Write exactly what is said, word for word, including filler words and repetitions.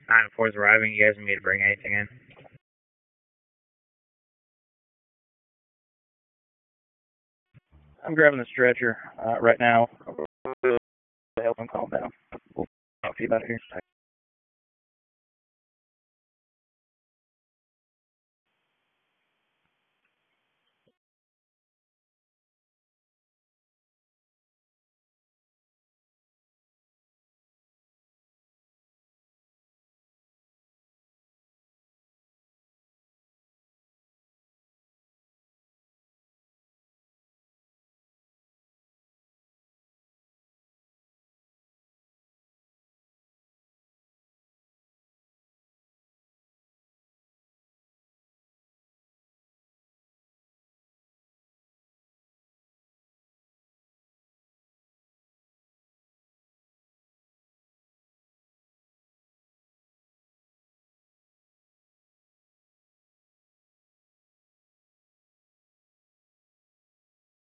nine four is arriving. You guys need me to bring anything in? I'm grabbing the stretcher uh, right now. Help him calm down. We'll talk to you about it here.